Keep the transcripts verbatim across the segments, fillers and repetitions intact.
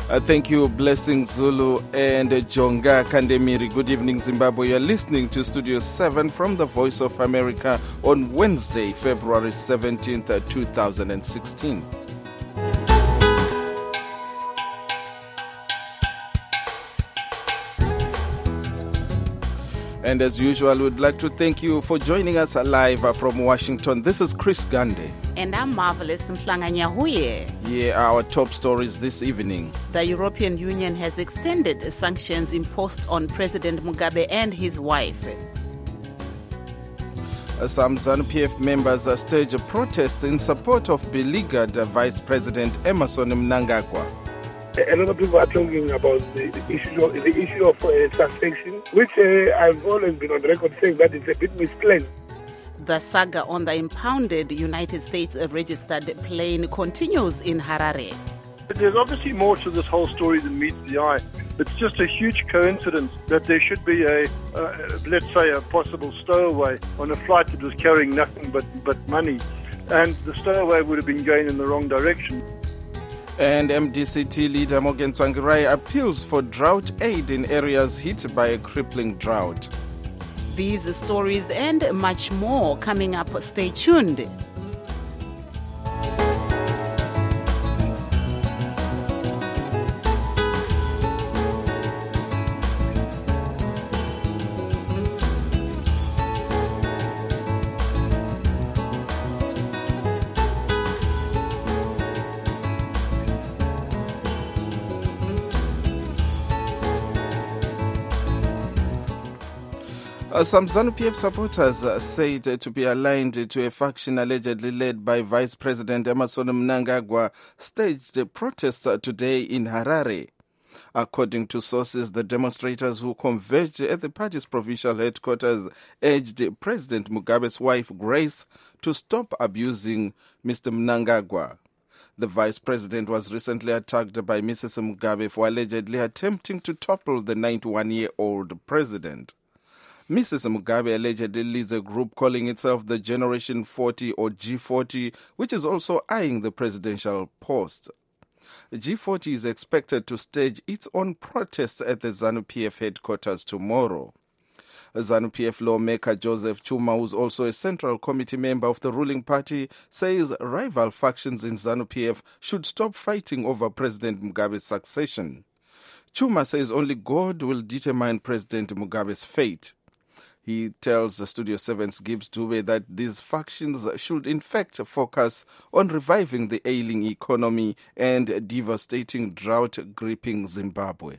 Uh, thank you, Blessing Zulu and uh, Jonga Kandemiri. Good evening, Zimbabwe. You're listening to Studio seven from the Voice of America on Wednesday, February seventeenth, twenty sixteen. And as usual, we'd like to thank you for joining us live from Washington. This is Chris Gande. And I'm Marvelous Mhlanganyahuye. Yeah, our top stories this evening. The European Union has extended sanctions imposed on President Mugabe and his wife. Some ZANU-P F members stage a protest in support of beleaguered Vice President Emmerson Mnangagwa. A lot of people are talking about the, the issue of, the issue of uh, transaction, which uh, I've always been on record saying that it's a bit misplaced. The saga on the impounded United States registered plane continues in Harare. There's obviously more to this whole story than meets the eye. It's just a huge coincidence that there should be a, uh, let's say, a possible stowaway on a flight that was carrying nothing but, but money. And the stowaway would have been going in the wrong direction. And M D C T leader Morgan Tsvangirai appeals for drought aid in areas hit by a crippling drought. These stories and much more coming up. Stay tuned. Uh, some ZANU-P F supporters uh, said uh, to be aligned to a faction allegedly led by Vice President Emmerson Mnangagwa staged a protest uh, today in Harare. According to sources, the demonstrators who converged at the party's provincial headquarters urged President Mugabe's wife, Grace, to stop abusing Mister Mnangagwa. The vice president was recently attacked by Missus Mugabe for allegedly attempting to topple the ninety-one-year-old president. Missus Mugabe allegedly leads a group calling itself the Generation forty or G forty, which is also eyeing the presidential post. G forty is expected to stage its own protests at the ZANU-P F headquarters tomorrow. ZANU-P F lawmaker Joseph Chuma, who is also a Central Committee member of the ruling party, says rival factions in ZANU-P F should stop fighting over President Mugabe's succession. Chuma says only God will determine President Mugabe's fate. He tells Studio seven's Gibbs Dube that these factions should in fact focus on reviving the ailing economy and devastating drought gripping Zimbabwe.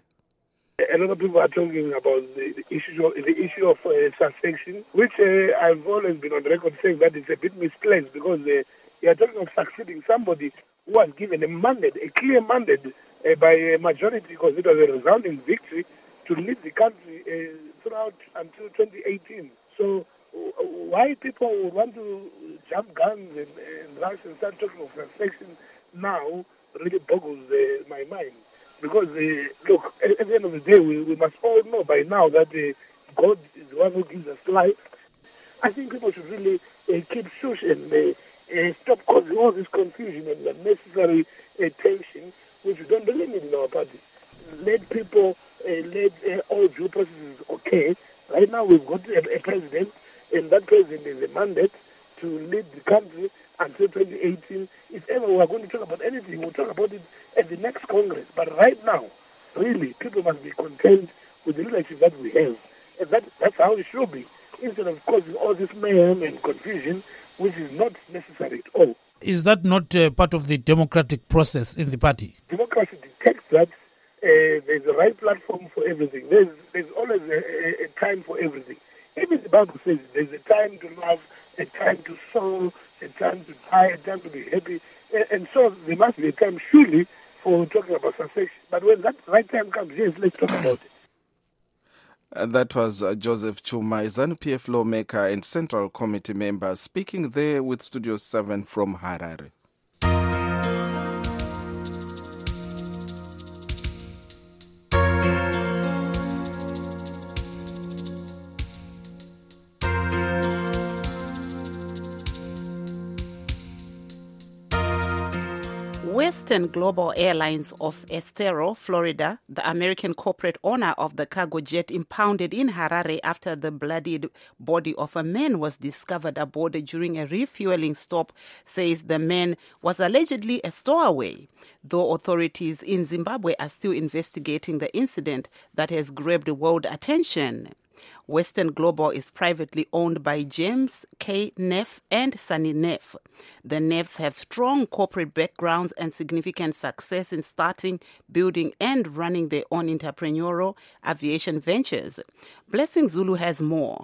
A lot of people are talking about the, the issue of, the issue of uh, transaction, which uh, I've always been on record saying that it's a bit misplaced because uh, you are talking of succeeding somebody who was given a mandate, a clear mandate uh, by a majority because it was a resounding victory to lead the country uh, throughout until twenty eighteen. So uh, why people would want to jump guns and, and rush and start talking of transaction now really boggles uh, my mind. Because, uh, look, at, at the end of the day, we, we must all know by now that uh, God is the one who gives us life. I think people should really uh, keep shush and uh, uh, stop causing all this confusion and unnecessary uh, tension, which we don't really need in our party. Let people, uh, let uh, all due processes okay. Right now we've got a, a president, and that president is a mandate to lead the country until twenty eighteen. If ever we are going to talk about anything, we'll talk about it at the next Congress. But right now, really, people must be content with the leadership that we have. And that, that's how it should be, instead of causing all this mayhem and confusion, which is not necessary at all. Is that not uh, part of the democratic process in the party? Democracy detects that uh, there's a right platform for everything. There's, there's always a, a, a time for everything. Even the Bible says there's a time to love, a time to sow, a time to die, a time to be happy. And, and so there must be a time, surely, for talking about succession. But when that right time comes, yes, let's talk about it. And that was uh, Joseph Chuma, ZANU-P F lawmaker and Central Committee member, speaking there with Studio seven from Harare. Western Global Airlines of Estero, Florida, the American corporate owner of the cargo jet impounded in Harare after the bloodied body of a man was discovered aboard during a refueling stop, says the man was allegedly a stowaway, though authorities in Zimbabwe are still investigating the incident that has grabbed world attention. Western Global is privately owned by James K. Neff and Sunny Neff. The Neffs have strong corporate backgrounds and significant success in starting, building, and running their own entrepreneurial aviation ventures. Blessing Zulu has more.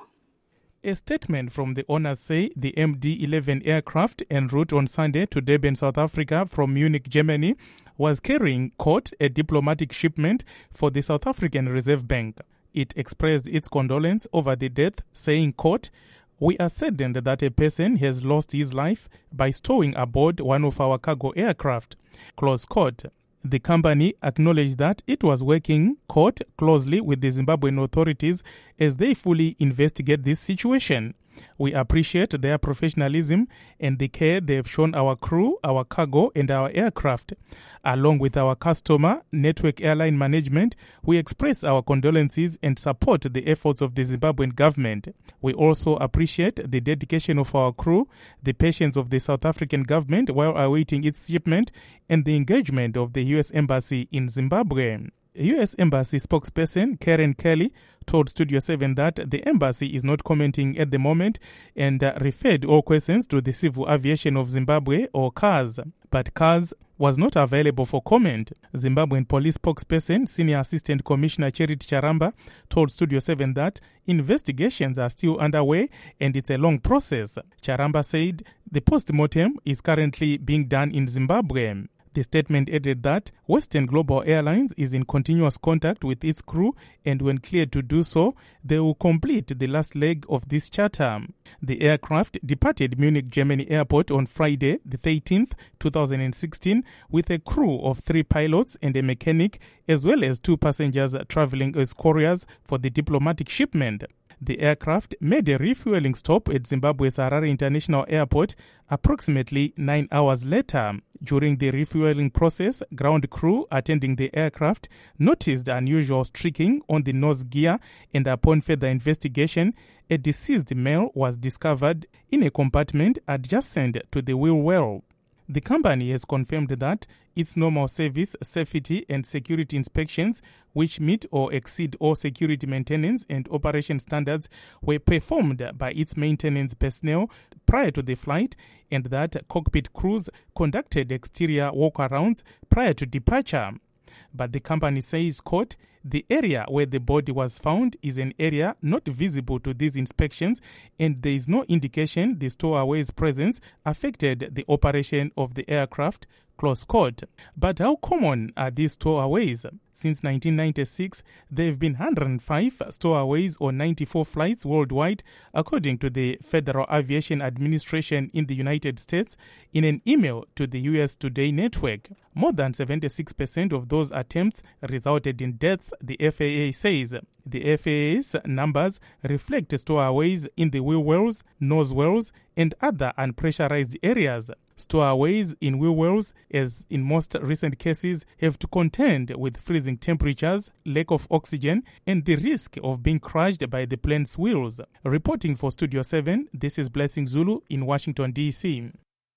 A statement from the owners say the M D eleven aircraft en route on Sunday to Durban, South Africa from Munich, Germany, was carrying, quote, a diplomatic shipment for the South African Reserve Bank. It expressed its condolence over the death, saying, quote, "We are saddened that a person has lost his life by stowing aboard one of our cargo aircraft," close quote. The company acknowledged that it was working, quote, closely with the Zimbabwean authorities as they fully investigate this situation. "We appreciate their professionalism and the care they have shown our crew, our cargo, and our aircraft. Along with our customer, Network Airline Management, we express our condolences and support the efforts of the Zimbabwean government. We also appreciate the dedication of our crew, the patience of the South African government while awaiting its shipment, and the engagement of the U S Embassy in Zimbabwe." U S Embassy spokesperson Karen Kelly told Studio seven that the embassy is not commenting at the moment and uh, referred all questions to the Civil Aviation of Zimbabwe, or C A S. But C A S was not available for comment. Zimbabwean police spokesperson, Senior Assistant Commissioner Charity Charamba, told Studio seven that investigations are still underway and it's a long process. Charamba said the post-mortem is currently being done in Zimbabwe. The statement added that Western Global Airlines is in continuous contact with its crew, and when cleared to do so, they will complete the last leg of this charter. The aircraft departed Munich, Germany airport on Friday, the thirteenth, two thousand sixteen, with a crew of three pilots and a mechanic, as well as two passengers traveling as couriers for the diplomatic shipment. The aircraft made a refueling stop at Zimbabwe's Harare International Airport approximately nine hours later. During the refueling process, ground crew attending the aircraft noticed unusual streaking on the nose gear, and upon further investigation, a deceased male was discovered in a compartment adjacent to the wheel well. The company has confirmed that its normal service, safety and security inspections, which meet or exceed all security maintenance and operation standards, were performed by its maintenance personnel prior to the flight, and that cockpit crews conducted exterior walkarounds prior to departure. But the company says, quote, "The area where the body was found is an area not visible to these inspections, and there is no indication the stowaway's presence affected the operation of the aircraft," close quote. But how common are these stowaways? Since nineteen ninety-six, there have been one hundred five stowaways on ninety-four flights worldwide, according to the Federal Aviation Administration in the United States, in an email to the U S Today network. More than seventy-six percent of those attempts resulted in deaths, the F A A says. The F A A's numbers reflect stowaways in the wheel wells, nose wells, and other unpressurized areas. Stowaways in wheel wells, as in most recent cases, have to contend with freezing temperatures, lack of oxygen, and the risk of being crushed by the plane's wheels. Reporting for Studio seven, this is Blessing Zulu in Washington, D C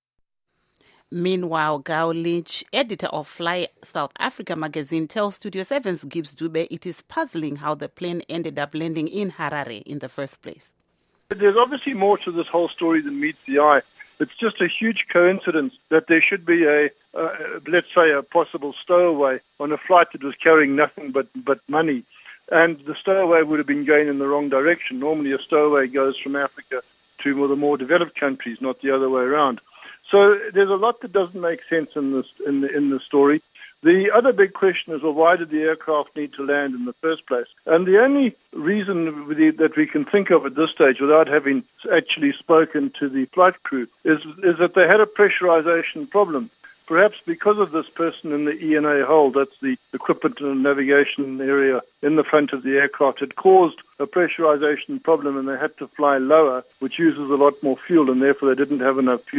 Meanwhile, Gao Lynch, editor of Fly South Africa magazine, tells Studio seven's Gibbs Dube it is puzzling how the plane ended up landing in Harare in the first place. There's obviously more to this whole story than meets the eye. It's just a huge coincidence that there should be a, uh, let's say, a possible stowaway on a flight that was carrying nothing but, but money. And the stowaway would have been going in the wrong direction. Normally a stowaway goes from Africa to the more developed countries, not the other way around. So there's a lot that doesn't make sense in this in the, in the story. The other big question is, well, why did the aircraft need to land in the first place? And the only reason that we can think of at this stage, without having actually spoken to the flight crew, is, is that they had a pressurization problem. Perhaps because of this person in the E N A hold, that's the equipment and navigation area in the front of the aircraft, had caused a pressurization problem, and they had to fly lower, which uses a lot more fuel, and therefore they didn't have enough fuel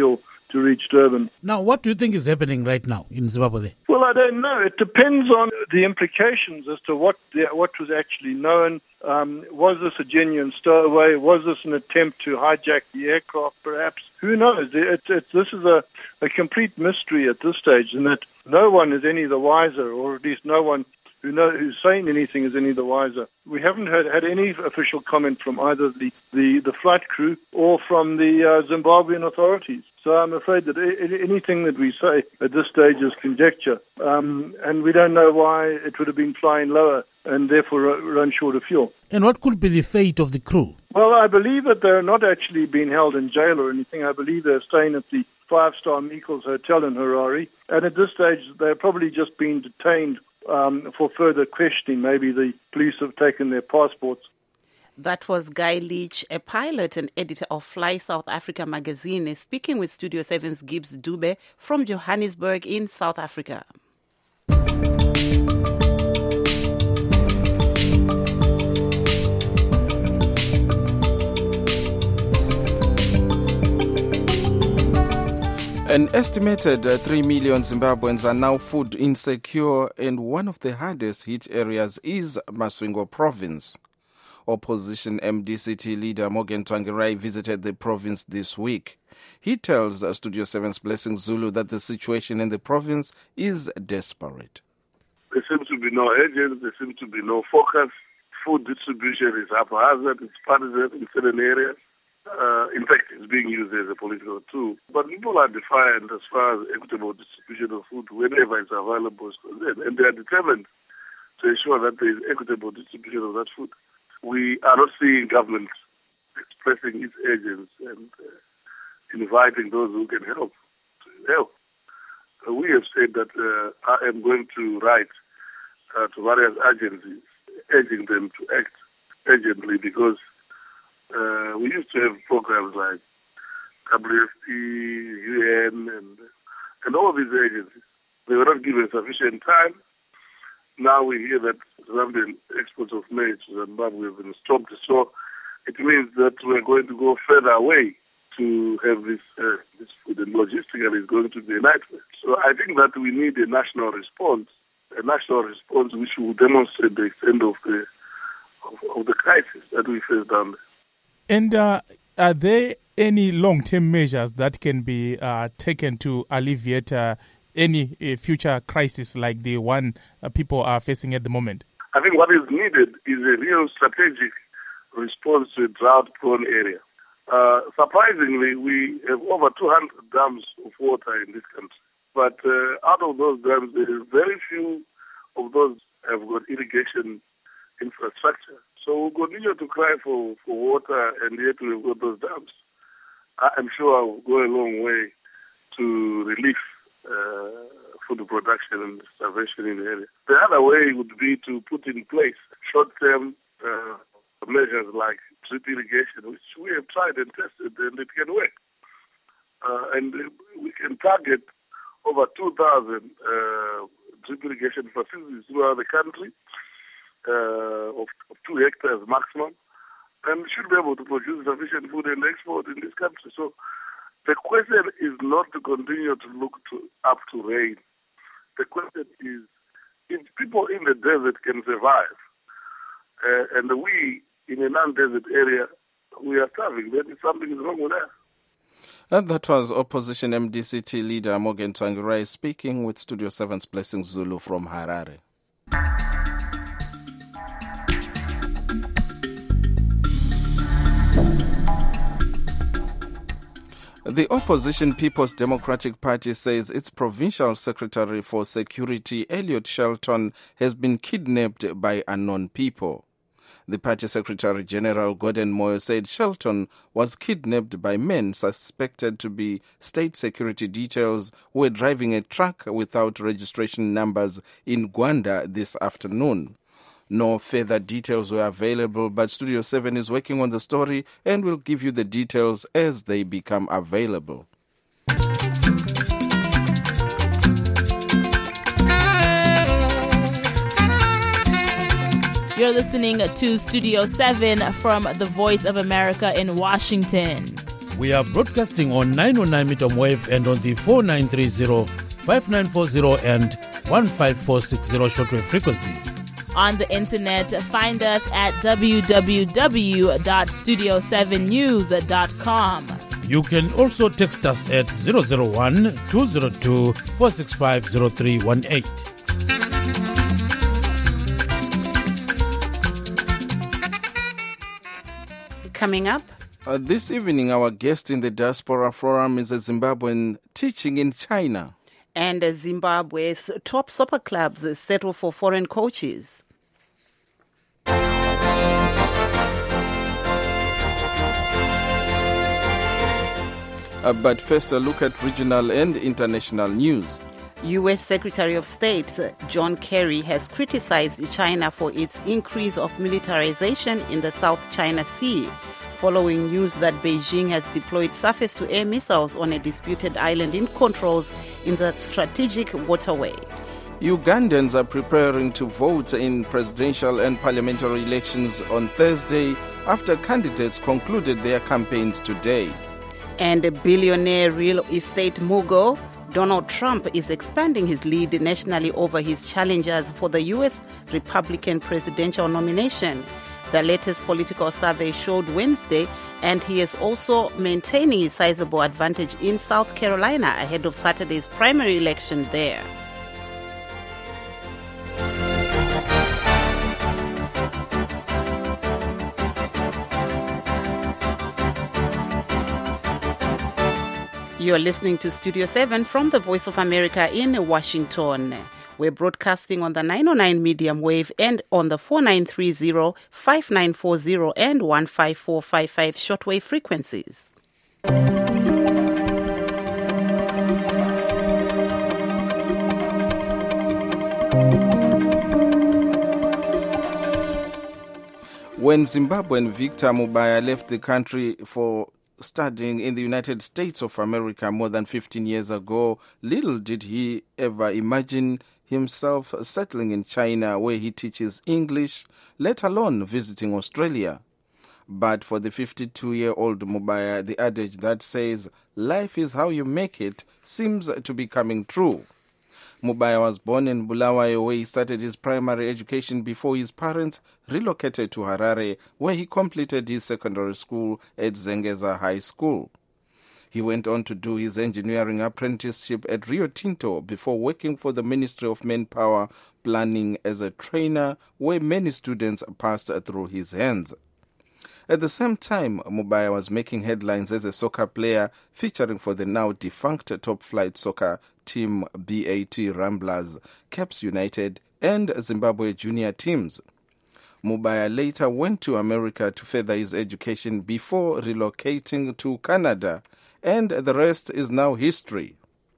to reach Durban. Now, what do you think is happening right now in Zimbabwe? Well, I don't know. It depends on the implications as to what the, what was actually known. Um, was this a genuine stowaway? Was this an attempt to hijack the aircraft, perhaps? Who knows? It, it, this is a, a complete mystery at this stage, in that no one is any the wiser, or at least no one who know, who's saying anything is any the wiser. We haven't heard, had any official comment from either the, the, the flight crew or from the uh, Zimbabwean authorities. So I'm afraid that anything that we say at this stage is conjecture, um, and we don't know why it would have been flying lower and therefore run short of fuel. And what could be the fate of the crew? Well, I believe that they're not actually being held in jail or anything. I believe they're staying at the five-star Meikles Hotel in Harare, and at this stage they're probably just being detained um, for further questioning. Maybe the police have taken their passports. That was Guy Leach, a pilot and editor of Fly South Africa magazine, speaking with Studio seven's Gibbs Dube from Johannesburg in South Africa. An estimated uh, three million Zimbabweans are now food insecure, and one of the hardest hit areas is Masvingo province. Opposition M D C T leader Morgan Tsvangirai visited the province this week. He tells uh, Studio seven's Blessing Zulu that the situation in the province is desperate. There seems to be no agents, there seems to be no focus. Food distribution is haphazard, it's partisan in certain areas. Uh, in fact, it's being used as a political tool. But people are defiant as far as equitable distribution of food whenever it's available, and they are determined to ensure that there is equitable distribution of that food. We are not seeing government expressing its agents and uh, inviting those who can help to help. Uh, we have said that uh, I am going to write uh, to various agencies, urging them to act urgently, because Uh, we used to have programs like W F P, U N, and, and all these agencies. They were not given sufficient time. Now we hear that Zambian exports of maize to Zimbabwe have been stopped. So it means that we're going to go further away to have this, uh, this food, and logistically it's going to be a nightmare. So I think that we need a national response, a national response which will demonstrate the extent of the, of, of the crisis that we face down there. And uh, are there any long-term measures that can be uh, taken to alleviate uh, any uh, future crisis like the one uh, people are facing at the moment? I think what is needed is a real strategic response to a drought-prone area. Uh, surprisingly, we have over two hundred dams of water in this country. But uh, out of those dams, there is very few of those have got irrigation infrastructure. So we'll continue to cry for, for water, and yet we've got those dams. I'm sure I'll go a long way to relieve uh, food production and starvation in the area. The other way would be to put in place short-term uh, measures like drip irrigation, which we have tried and tested, and it can work. Uh, and we can target over two thousand uh, drip irrigation facilities throughout the country. Uh, of, of two hectares maximum, and should be able to produce sufficient food and export in this country. So the question is not to continue to look to, up to rain. The question is, if people in the desert can survive, uh, and we in a non-desert area, we are starving, then something is wrong with us. And that was opposition M D C T leader Morgan Tsvangirai speaking with Studio seven's Blessing Zulu from Harare. The opposition People's Democratic Party says its provincial secretary for security, Elliot Shelton, has been kidnapped by unknown people. The party secretary general Gordon Moyo said Shelton was kidnapped by men suspected to be state security details who were driving a truck without registration numbers in Gwanda this afternoon. No further details were available, but Studio seven is working on the story and will give you the details as they become available. You're listening to Studio seven from the Voice of America in Washington. We are broadcasting on nine oh nine meter wave and on the four nine three zero, five nine four zero and one five four six zero shortwave frequencies. On the internet, find us at w w w dot studio seven news dot com. You can also text us at zero zero one, two zero two, four six five zero three one eight. Coming up, Uh, this evening, our guest in the Diaspora Forum is a Zimbabwean teaching in China. and Zimbabwe's top soccer clubs settle for foreign coaches. Uh, but first, a look at regional and international news. U S Secretary of State John Kerry has criticized China for its increase of militarization in the South China Sea, following news that Beijing has deployed surface-to-air missiles on a disputed island it controls in the strategic waterway. Ugandans are preparing to vote in presidential and parliamentary elections on Thursday after candidates concluded their campaigns today. And billionaire real estate mogul Donald Trump is expanding his lead nationally over his challengers for the U S Republican presidential nomination. The latest political survey showed Wednesday, and he is also maintaining his sizable advantage in South Carolina ahead of Saturday's primary election there. You're listening to Studio seven from the Voice of America in Washington. We're broadcasting on the nine oh nine medium wave and on the four nine three zero, five nine four zero and one five four five five shortwave frequencies. When Zimbabwean Victor Mubaya left the country for studying in the United States of America more than fifteen years ago, little did he ever imagine himself settling in China, where he teaches English, let alone visiting Australia. But for the fifty-two-year-old Mubaya, the adage that says, life is how you make it, seems to be coming true. Mubaya was born in Bulawayo, where he started his primary education before his parents relocated to Harare, where he completed his secondary school at Zengeza High School. He went on to do his engineering apprenticeship at Rio Tinto before working for the Ministry of Manpower Planning as a trainer, where many students passed through his hands. At the same time, Mubaya was making headlines as a soccer player, featuring for the now defunct top-flight soccer team B A T Ramblers, Caps United, and Zimbabwe junior teams. Mubaya later went to America to further his education before relocating to Canada, and the rest is now history.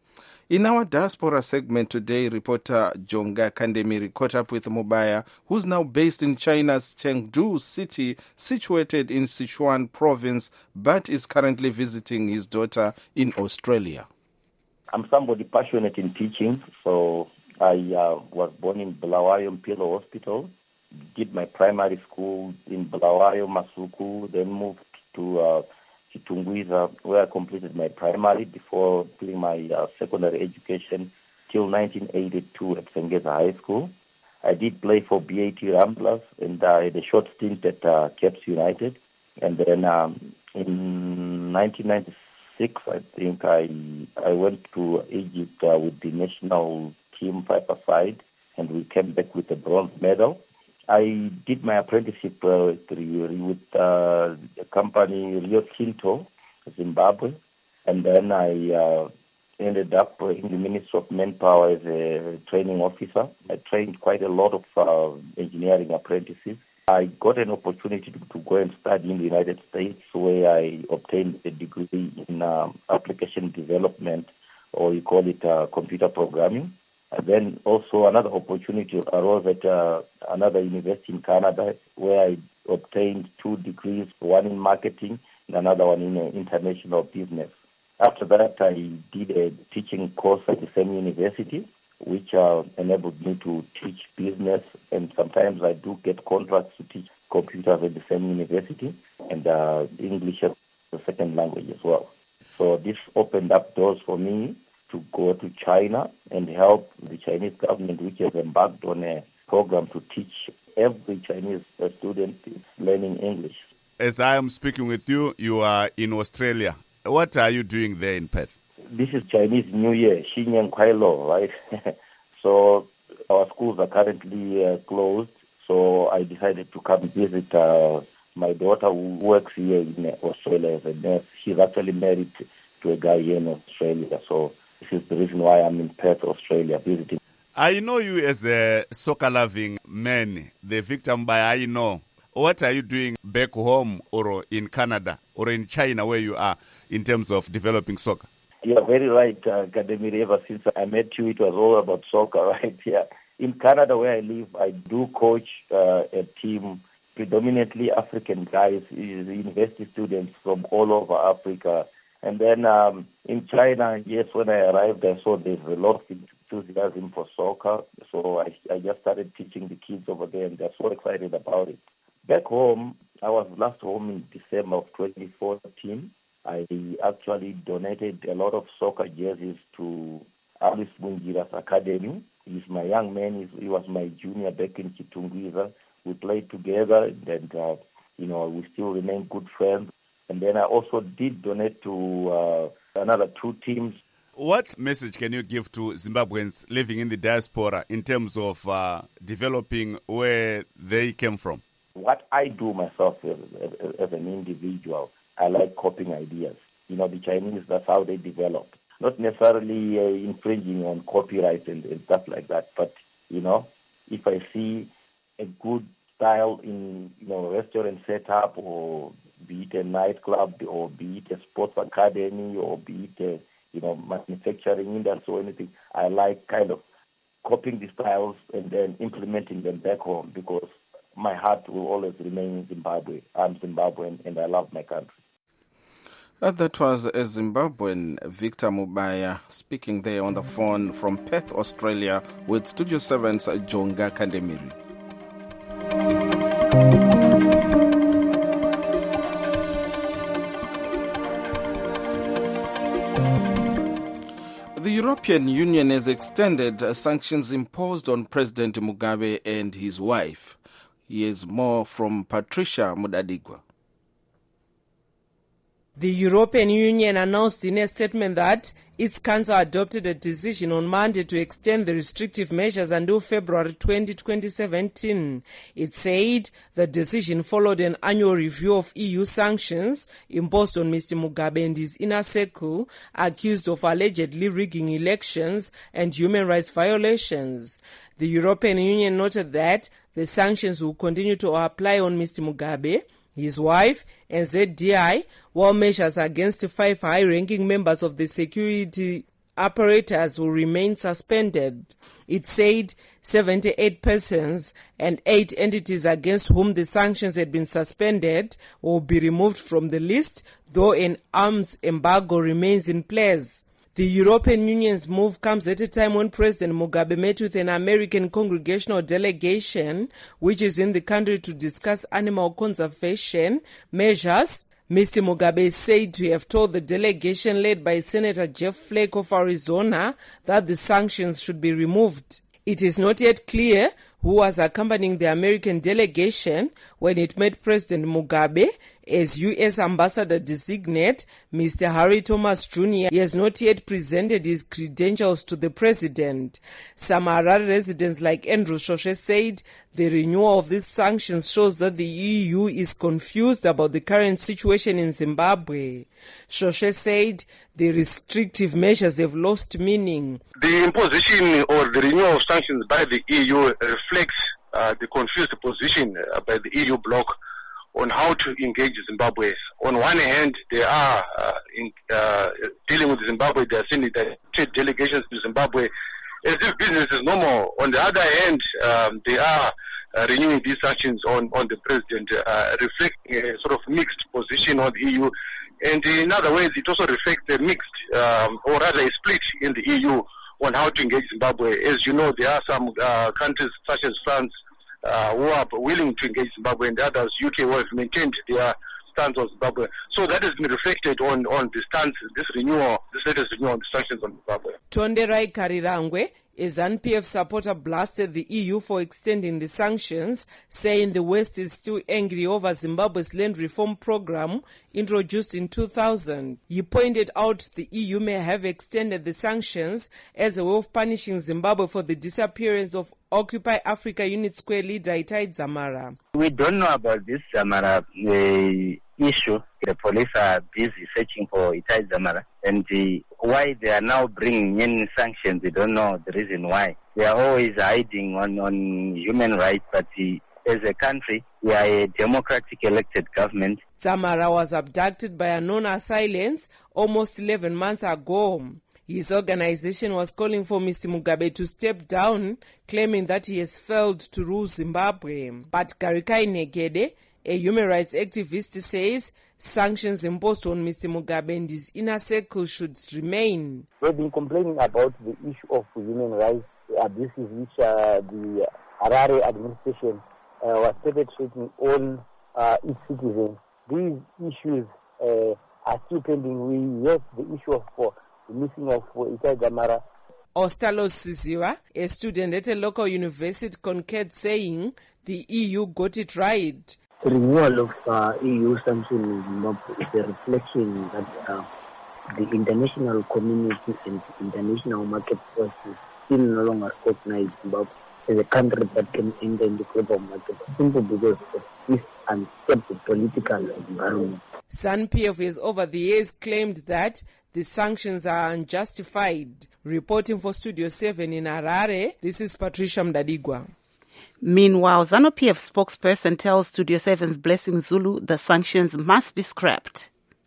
In our diaspora segment today, reporter Jonga Kandemiri caught up with Mubaya, who's now based in China's Chengdu city, situated in Sichuan province, but is currently visiting his daughter in Australia. I'm somebody passionate in teaching, so I uh, was born in Bulawayo Mpilo Hospital, did my primary school in Bulawayo, Masuku, then moved to uh, Chitungwiza, where I completed my primary before doing my uh, secondary education till nineteen eighty-two at Zengeza High School. I did play for B A T Ramblers, and I had a short stint at uh, Caps United. And then um, in nineteen ninety-six, I think I I went to Egypt uh, with the national team five-a-side, and we came back with a bronze medal. I did my apprenticeship uh, with uh, the company Rio Tinto, Zimbabwe, and then I uh, ended up in the Ministry of Manpower as a training officer. I trained quite a lot of uh, engineering apprentices. I got an opportunity to, to go and study in the United States, where I obtained a degree in uh, application development, or you call it uh, computer programming. And then also another opportunity arose at uh, another university in Canada, where I obtained two degrees, one in marketing and another one in uh, international business. After that, I did a teaching course at the same university, which uh, enabled me to teach business, and sometimes I do get contracts to teach computers at the same university, and uh, English a second language as well. So this opened up doors for me to go to China and help the Chinese government, which has embarked on a program to teach every Chinese student learning English. As I am speaking with you, you are in Australia. What are you doing there in Perth? This is Chinese New Year, Xinyang Kuai Lo, right? So our schools are currently uh, closed. So I decided to come visit uh, my daughter who works here in Australia as a nurse. She's actually married to a guy here in Australia. So this is the reason why I'm in Perth, Australia, visiting. I know you as a soccer-loving man, the victim by I know. What are you doing back home or in Canada or in China where you are in terms of developing soccer? You're very right, uh, Kademir. Ever since I met you, it was all about soccer, right? Yeah. In Canada, where I live, I do coach uh, a team, predominantly African guys, university students from all over Africa. And then um, in China, yes, when I arrived, I saw there's a lot of enthusiasm for soccer. So I, I just started teaching the kids over there, and they're so excited about it. Back home, I was last home in December of twenty fourteen. I actually donated a lot of soccer jerseys to Alice Mungira's academy. He's my young man. He's, he was my junior back in Kitungwiza. We played together, and uh, you know we still remain good friends. And then I also did donate to uh, another two teams. What message can you give to Zimbabweans living in the diaspora in terms of uh, developing where they came from? What I do myself as, as, as an individual, I like copying ideas. You know, the Chinese, that's how they develop. Not necessarily uh, infringing on copyright and, and stuff like that, but, you know, if I see a good style in, you know, restaurant setup, or be it a nightclub, or be it a sports academy, or be it a, you know, manufacturing industry or anything, I like kind of copying the styles and then implementing them back home, because my heart will always remain in Zimbabwe. I'm Zimbabwean and I love my country. Uh, that was a Zimbabwean, Victor Mubaya, speaking there on the phone from Perth, Australia, with Studio seven's Jonga Kandemiri. The European Union has extended sanctions imposed on President Mugabe and his wife. Here's more from Patricia Mudadigwa. The European Union announced in a statement that its council adopted a decision on Monday to extend the restrictive measures until February twentieth, twenty seventeen. It said the decision followed an annual review of E U sanctions imposed on Mister Mugabe and his inner circle, accused of allegedly rigging elections and human rights violations. The European Union noted that the sanctions will continue to apply on Mister Mugabe, his wife, and Z D I, while measures against five high-ranking members of the security apparatus will remain suspended. It said seventy-eight persons and eight entities against whom the sanctions had been suspended will be removed from the list, though an arms embargo remains in place. The European Union's move comes at a time when President Mugabe met with an American congressional delegation, which is in the country to discuss animal conservation measures. Mister Mugabe is said to have told the delegation led by Senator Jeff Flake of Arizona that the sanctions should be removed. It is not yet clear who was accompanying the American delegation when it met President Mugabe. As U S Ambassador designate, Mister Harry Thomas Junior He has not yet presented his credentials to the president. Some Harare residents like Andrew Shoshe said the renewal of these sanctions shows that the E U is confused about the current situation in Zimbabwe. Shoshe said the restrictive measures have lost meaning. The imposition or the renewal of sanctions by the E U reflects uh, the confused position uh, by the E U bloc on how to engage Zimbabwe. On one hand, they are uh, in, uh, dealing with Zimbabwe, they are sending their trade delegations to Zimbabwe as if business is normal. On the other hand, um, they are uh, renewing these sanctions on, on the president, uh, reflecting a sort of mixed position on the E U. And in other ways, it also reflects a mixed, um, or rather a split in the E U on how to engage Zimbabwe. As you know, there are some uh, countries such as France, Uh, who are willing to engage Zimbabwe, and others, U K, who have maintained their stance of Zimbabwe. So that has been reflected on, on the stance, this renewal, this latest renewal on the sanctions on Zimbabwe. Tonderai Karirangwe, a ZANU-P F supporter, blasted the E U for extending the sanctions, saying the West is still angry over Zimbabwe's land reform program introduced in two thousand. He pointed out the E U may have extended the sanctions as a way of punishing Zimbabwe for the disappearance of Occupy Africa Unit Square leader Itai Dzamara. We don't know about this Dzamara uh, issue. The police are busy searching for Itai Dzamara, and the, why they are now bringing in sanctions, we don't know the reason why. They are always hiding on, on human rights, but the, as a country, we are a democratic elected government. Dzamara was abducted by unknown assailants almost eleven months ago. His organization was calling for Mister Mugabe to step down, claiming that he has failed to rule Zimbabwe. But Garikai Negede, a human rights activist, says sanctions imposed on Mister Mugabe and his inner circle should remain. We've been complaining about the issue of human rights abuses which uh, the Harare administration uh, was perpetrating on uh, its citizens. These issues uh, are still pending. We have the issue of uh, the missing of uh, Itai Dzamara. Ostalos Sisiwa, a student at a local university, concurred, saying the E U got it right. The renewal of uh, E U sanctions is a reflection that uh, the international community and international market forces still no longer recognize Zimbabwe as a country that can enter in the global market simply because of this unstable political environment. ZANU-P F has over the years claimed that the sanctions are unjustified. Reporting for Studio seven in Harare, this is Patricia Mdadigwa. Meanwhile, ZANU-P F spokesperson tells Studio seven's Blessing Zulu the sanctions must be scrapped.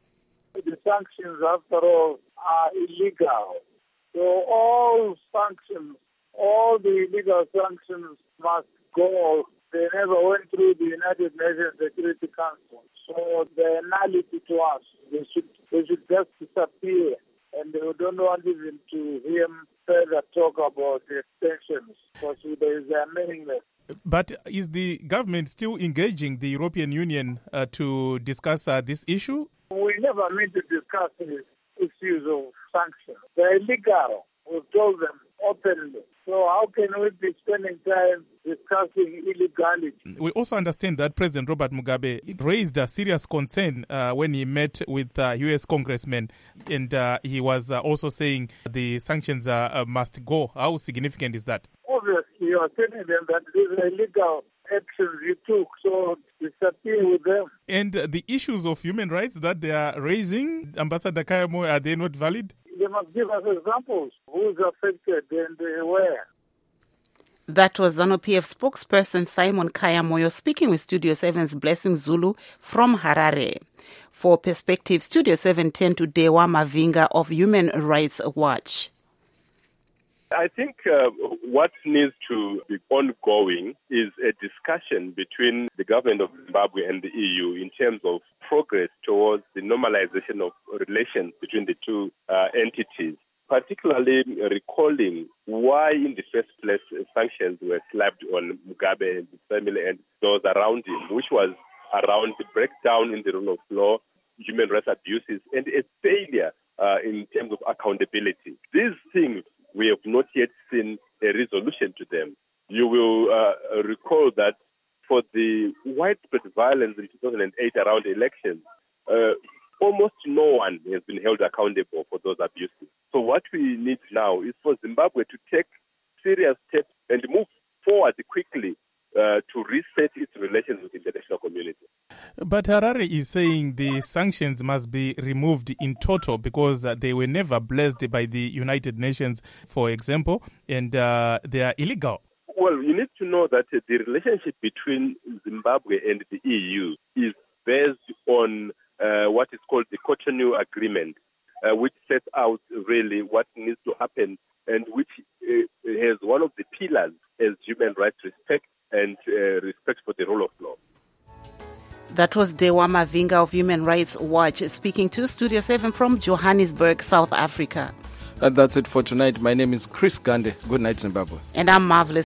The sanctions, after all, are illegal. So all sanctions, all the illegal sanctions must go. They never went through the United Nations Security Council. So they're nullity to us. They should, they should just disappear. And we don't want even to hear him further talk about the extensions, because they are meaningless. But is the government still engaging the European Union uh, to discuss uh, this issue? We never mean to discuss the issues of sanctions. They're illegal. We've told them openly. So how can we be spending time discussing illegality? We also understand that President Robert Mugabe raised a serious concern uh, when he met with uh, U S congressmen, and uh, he was uh, also saying the sanctions uh, uh, must go. How significant is that? Obviously, you are telling them that these are illegal actions you took, so disappear with them. And uh, the issues of human rights that they are raising, Ambassador Kaya Moyo, are they not valid? They must give us examples. Who's affected and uh, where? That was ZANU-P F spokesperson Simon Kaya Moyo speaking with Studio seven's Blessing Zulu from Harare. For Perspective, Studio seven turned to Dewa Mavinga of Human Rights Watch. I think uh, what needs to be ongoing is a discussion between the government of Zimbabwe and the E U in terms of progress towards the normalization of relations between the two uh, entities, particularly recalling why in the first place sanctions were slapped on Mugabe and his family and those around him, which was around the breakdown in the rule of law, human rights abuses, and a failure uh, in terms of accountability. These things, we have not yet seen a resolution to them. You will uh, recall that for the widespread violence in two thousand eight around elections, uh, almost no one has been held accountable for those abuses. So what we need now is for Zimbabwe to take serious steps and move forward quickly uh, to reset its relations with the international community. But Harare is saying the sanctions must be removed in total because uh, they were never blessed by the United Nations, for example, and uh, they are illegal. Well, you need to know that uh, the relationship between Zimbabwe and the E U is based on uh, what is called the Cotonou Agreement, uh, which sets out really what needs to happen and which uh, has one of the pillars as human rights respect and uh, respect for the rule of law. That was Dewa Mavinga of Human Rights Watch speaking to Studio seven from Johannesburg, South Africa. And that's it for tonight. My name is Chris Gande. Good night, Zimbabwe. And I'm Marvelous.